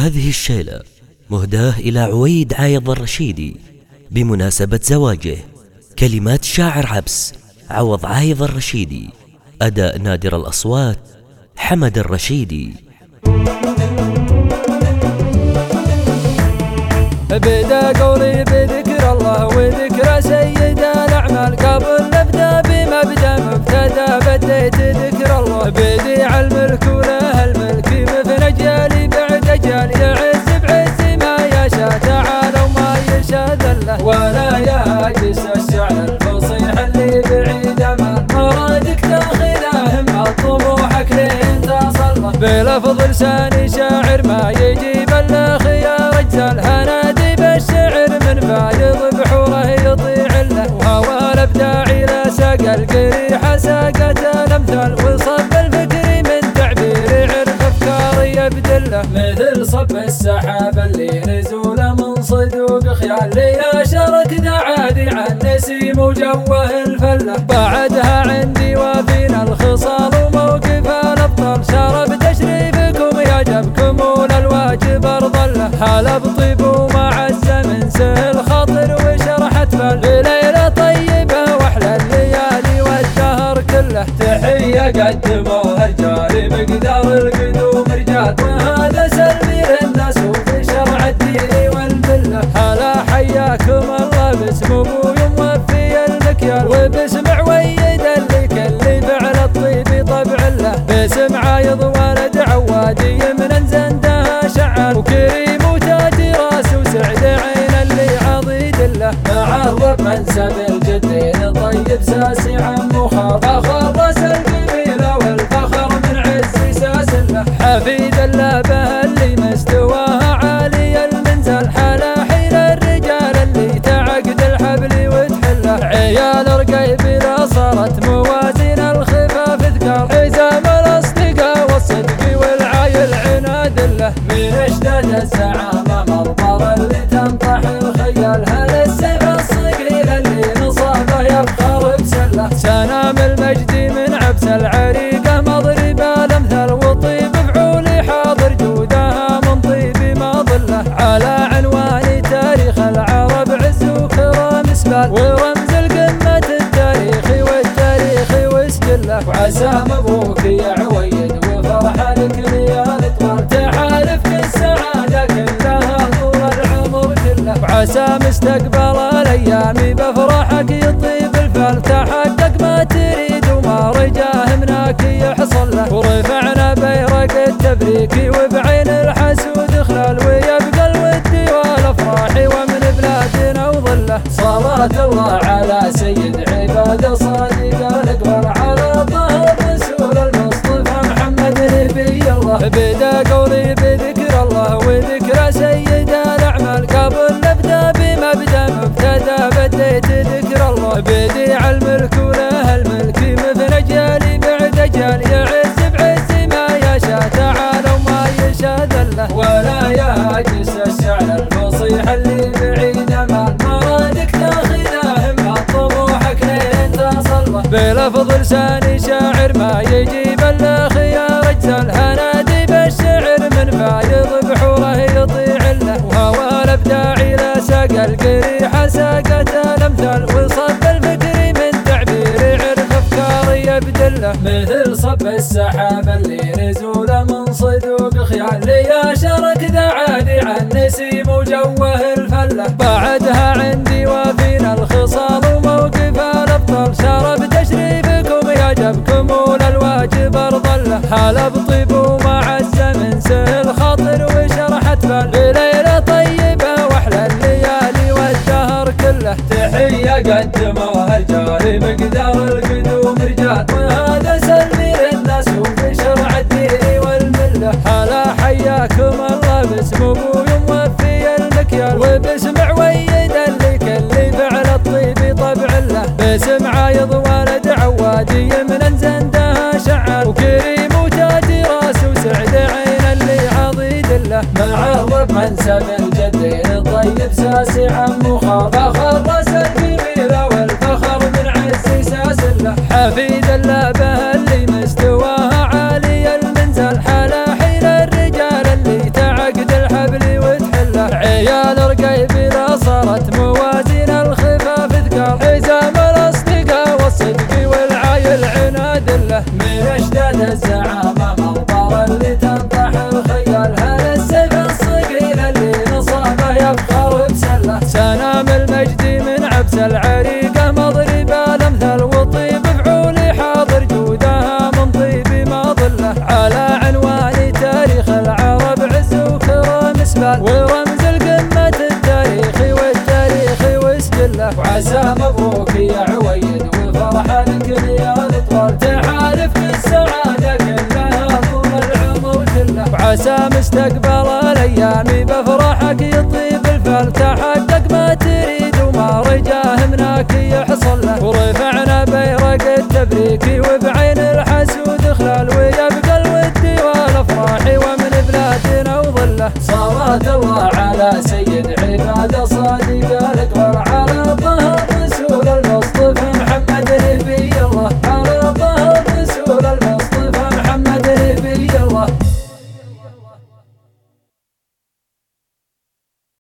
هذه الشيلة مهداة إلى عويد عايض الرشيدي بمناسبة زواجه. كلمات شاعر عبس عوض عايض الرشيدي، أداء نادر الأصوات حمد الرشيدي. بدأ قولي بذكر الله وذكر سيد الأعمال، قبل نبدأ بمبدأ مبتدأ بديت ذكر الله. بديع الملك وله الملك مثل أجيال بعد أجيال، يعز بعز ما يشاء تعالى وما يشاء ذله، ولا يعجز الشعر الفصيح اللي بعيد أمل، مرادك تاخذه همة طموحك لين تصل له. بلفظ لساني شاعر ما يجيب الخيار أجزال، هنادي بالشعر من فايض بحوره يطيع له، وهوى الابداعي لا ساق القريحه ساقت الامثال، وصب الفكري من تعبير عرف افكار يبدله، مثل صب السحاب اللي نزوله من صدوق خيال، لي شارك ذا عادي عن نسيم وجوه الفله. بعدها عندي وفينا الخصال وموقف الابطال، شرب تشريفكم يعجبكم وللواجب ارضله، هلا بطيب ومع الزمن سهل خاطر وشرحت بال، ليلة طيبة واحلى الليالي والدهر كله. تحية قدموها رجال مقدار القدوم رجال، وهذا سلمي للناس وفي شرع الدين والمله، هلا حياكم الله باسم ابوي موفي المكيال، وباسم عويد اللي كل فعل الطيب طبع له، باسم عايض ولد عوادي من زندها شعال، وكريم وتاج راس وسعد عين اللي عضيد له، مع الرب منسب الجدين طيب ساسي عم وخاف، فخر راس القبيله والفخر من عز ساس له، حفيد اللابه اللي مستواها عالي المنزل، حلا حيل الرجال اللي تعقد الحبل وتحله، عيال رقيبله صارت موازين الخفاف ثقال، حزام الاصدقاء والصدق والعايل عناد له، من اشداد الزعامه مضمر اللي تنطح الخيال، هل السيف الصقيل اللي نصابه يفخر بسله، سنام المجد من عبس العريقه مضربه الامثال، وطيب فعولي حاضر جودها من طيب ما ظله، على عنوان تاريخ العرب عز وكرام اسبال، ورمز القمه التاريخي والتاريخ وسجله، وعسى مبروك يا عويد وفرح لك ليالي طوال، تحالفك السعاده كلها طول العمر كله، وعسى مستقبل الايام بفرحك يطيب الفال، تحقق ما تريد وما رجاه هناك يحصل له، ورفعنا بيرق التبريك وبعين الحسود خلال، ويبقى الود والافراح ومن بلادنا وظله، صلاة الله على سيد عباد صادق الاقبال، على طه رسول المصطفى محمد نبي الله. بدا قولي بذكر الله وذكر سيد الاعمال، قبل نبدا بمبدا مبتدا بديت ذكر الله. بديع الملك وله الملك مثل اجيال بعد اجيال، يعز بعز ما يشاء تعالى وما يشاء ذله، ولا يعجز الشعر الفصيح اللي بعيد امال، مرادك تاخذه همه طموحك لين تصل له. بلفظ لساني شاعر ما يجيب الخيار اجزال، هنادي بالشعر من فايض بحوره يطيع له، وهوى الابداعي لا ساق القريحه ساقت الامثال، وصب الفكري من تعبير عرف افكار يبدله، مثل صب السحاب اللي نزوله من صدوق خيال، لي شارك ذا عادي عن نسيم وجوه الفله. بعدها عندي وفينا الخصال وموقف الابطال، شرب تشريفكم يعجبكم وللواجب ارضله، هلا بطيب ومع الزمن سهل خاطر وشرحت بال، ليلة طيبة واحلى الليالي والدهر كله. تحية قدموها رجال مقدار القدوم رجال، وهذا سلمي للناس وفي شرع الدين والمله، هلا حياكم الله باسم ابوي موفي المكيال، وباسم عويد اللي كل فعل الطيب طبع له، باسم عايض ولد عوادي من زندها شعال، وكريم وتاج راس وسعد عين اللي عضيد له، مع الرب منسب الجدين طيب ساسي عم وخاف، فخر راس القبيله والفخر من عز ساس له، حفيد اللابه اللي مستواها عالي المنزل، حلا حيل الرجال اللي تعقد الحبل على مستقبل الايام بفرحك يطيب الفال، تحقق ما تريد وما رجاه هناك يحصل له، ورفعنا بيرق التبريك وبعين الحسود خلال، ويبقى الود والافراح ومن بلادنا وظله. صلاة الله على سيد عباد الصادق